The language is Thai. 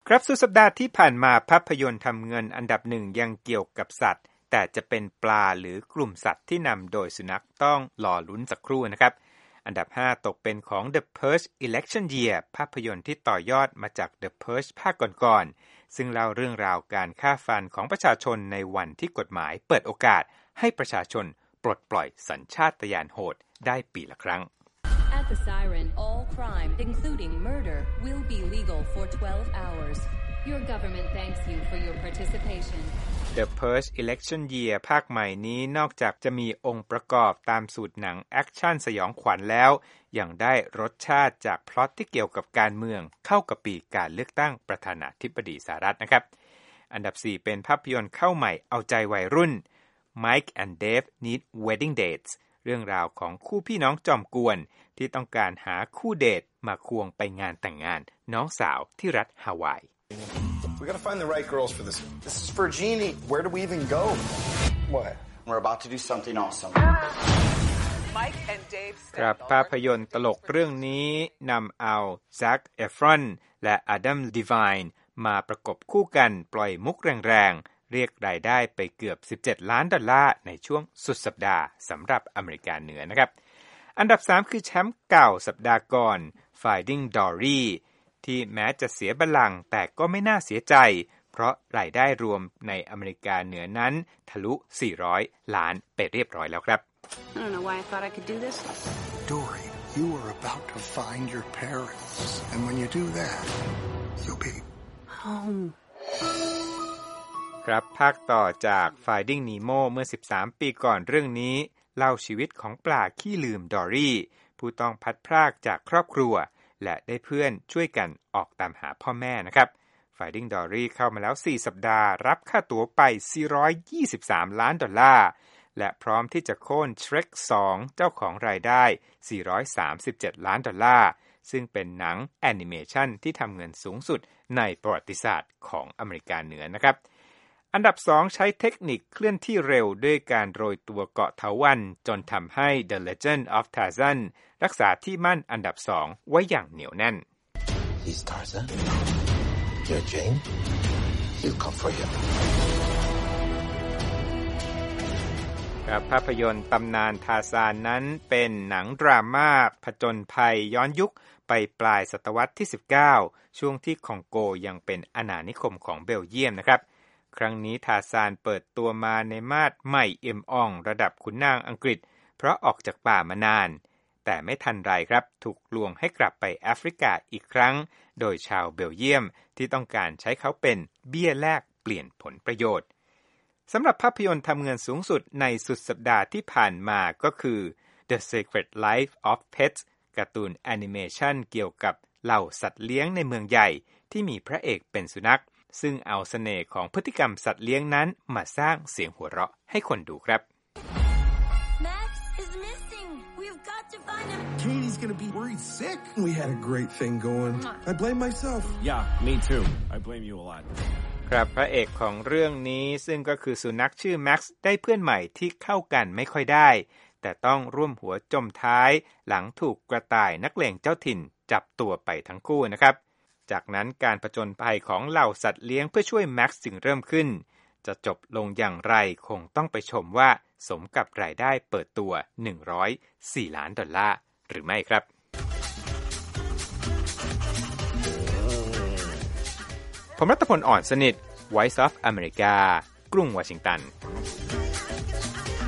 ครับสุดสัปดาห์ที่ผ่านมาภาพยนตร์ทำเงินอันดับหนึ่งยังเกี่ยวกับสัตว์แต่จะเป็นปลาหรือกลุ่มสัตว์ที่นำโดยสุนัขต้องรอลุ้นสักครู่นะครับอันดับ5ตกเป็นของ The Purge Election Year ภาพยนตร์ที่ต่อยอดมาจาก The Purge ภาคก่อนๆซึ่งเล่าเรื่องราวการฆ่าฟันของประชาชนในวันที่กฎหมายเปิดโอกาสให้ประชาชนปลดปล่อยสัญชาตญาณโหดได้ปีละครั้ง At the siren, all crime, including murder, will be legal for 12 hours. Your government thanks you for your participation. The Purge Election Year ภาคใหม่นี้นอกจากจะมีองค์ประกอบตามสูตรหนังแอคชั่นสยองขวัญแล้วยังได้รสชาติจากพล็อตที่เกี่ยวกับการเมืองเข้ากับปีการเลือกตั้งประธานาธิบดีสหรัฐนะครับอันดับ4เป็นภาพยนตร์เข้าใหม่เอาใจวัยรุ่น Mike and Dave Need Wedding Dates เรื่องราวของคู่พี่น้องจอมกวนที่ต้องการหาคู่เดทมาควงไปงานแต่งงานน้องสาวที่รัฐฮาวาย We gotta find the right girls for this. This is for Jeannie. Where do we even go? What? We're about to do something awesome. Mike and Dave ครับภาพยนตร์ตลกเรื่องนี้นำเอาแซ็ค เอฟรอนและอดัม ดีไวน์มาประกบคู่กันปล่อยมุกแรงๆเรียกรายได้ไปเกือบ$17 ล้านในช่วงสุดสัปดาห์สำหรับอเมริกาเหนือนะครับอันดับ3คือแชมป์เก่าสัปดาห์ก่อน Finding Dory ที่แม้จะเสียบัลลังก์แต่ก็ไม่น่าเสียใจเพราะรายได้รวมในอเมริกาเหนือนั้นทะลุ$400 ล้านไปเรียบร้อยแล้วครับ I don't know why I thought I could do this. Dory, you are about to find your parents. And when you do that, you'll be home. ครับภาคต่อจาก Finding Nemo เมื่อ13 ปีก่อนเรื่องนี้เล่าชีวิตของปลาขี้ลืมดอรี่ผู้ต้องพัดพรากจากครอบครัวและได้เพื่อนช่วยกันออกตามหาพ่อแม่นะครับ Finding Dory เข้ามาแล้ว4สัปดาห์รับค่าตั๋วไป$423 ล้านและพร้อมที่จะโค่น Shrek 2 เจ้าของรายได้$437 ล้านซึ่งเป็นหนังแอนิเมชันที่ทำเงินสูงสุดในประวัติศาสตร์ของอเมริกาเหนือนะครับอันดับ2ใช้เทคนิคเคลื่อนที่เร็วด้วยการโรยตัวเกาะเถาวัลย์จนทำให้ The Legend of Tarzan รักษาที่มั่นอันดับ2ไว้อย่างเหนียวแน่น He's Tarzan. You're Jane. He'll come for you. ครับภาพยนตร์ตำนานทาซานนั้นเป็นหนังดราม่าผจญภัยย้อนยุคไปปลายศตวรรษที่19ช่วงที่คองโกยังเป็นอาณานิคมของเบลเยียมนะครับครั้งนี้ทาซานเปิดตัวมาในมาดใหม่เอี่ยมอ่องระดับขุนนางอังกฤษเพราะออกจากป่ามานานแต่ไม่ทันไรครับถูกลวงให้กลับไปแอฟริกาอีกครั้งโดยชาวเบลเยียมที่ต้องการใช้เขาเป็นเบี้ยแลกเปลี่ยนผลประโยชน์สำหรับภาพยนตร์ทำเงินสูงสุดในสุดสัปดาห์ที่ผ่านมาก็คือ The Secret Life of Pets การ์ตูนแอนิเมชันเกี่ยวกับเหล่าสัตว์เลี้ยงในเมืองใหญ่ที่มีพระเอกเป็นสุนัขซึ่งเอาเสน่ห์ของพฤติกรรมสัตว์เลี้ยงนั้นมาสร้างเสียงหัวเราะให้คนดูครับ Max is missing. We've got to find him. Katie's gonna be worried sick. We had a great thing going. I blame myself. Yeah, me too. I blame you a lot. ครับพระเอกของเรื่องนี้ซึ่งก็คือสุนัขชื่อแม็กซ์ได้เพื่อนใหม่ที่เข้ากันไม่ค่อยได้แต่ต้องร่วมหัวจมท้ายหลังถูกกระต่ายนักเลงเจ้าถิ่นจับตัวไปทั้งคู่นะครับจากนั้นการผจญภัยของเหล่าสัตว์เลี้ยงเพื่อช่วยแม็กซ์จึงเริ่มขึ้นจะจบลงอย่างไรคงต้องไปชมว่าสมกับรายได้เปิดตัว$104 ล้านหรือไม่ครับผมรัตพล อ่อนสนิท Voice of America กรุงวอชิงตัน